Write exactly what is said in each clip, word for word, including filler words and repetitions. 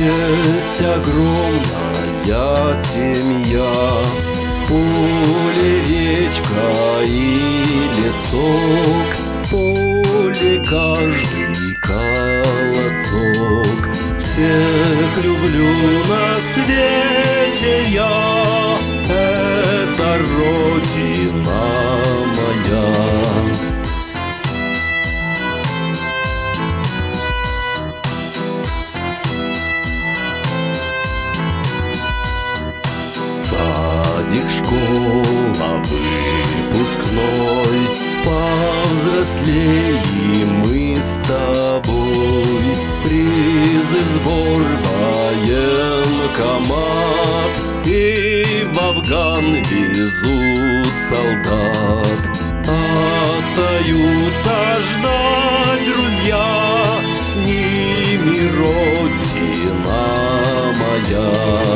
Есть огромная семья, поле, речка и лесок, в поле каждый колосок. Всех люблю на свете я, это родина моя. Садик, школа, выпускной, повзрослели мы с тобой. Призыв, сбор, военкомат, и в Афган везут солдат. Остаются ждать друзья, с ними родина моя.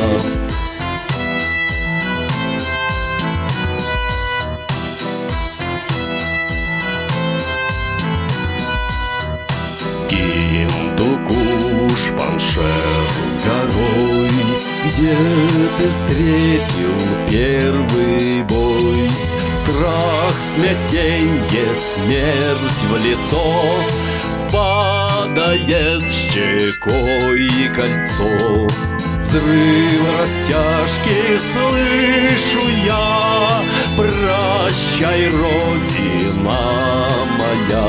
Гиндукуш, Паншер с горой, где ты встретил первый бой. Страх, смятенье, смерть в лицо, падает щекой кольцо. Взрыв растяжки слышу я, прощай, родина моя.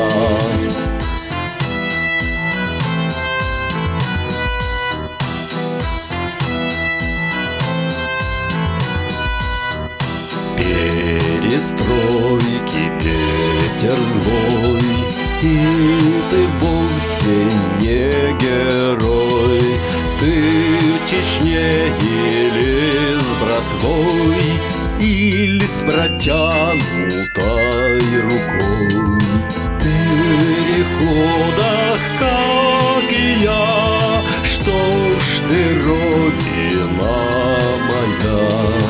Перестройки, ветер злой, и ты вовсе не герой. Ты в Чечне или с братвой, или с протянутой рукой. В переходах, как и я, что ж ты, родина моя.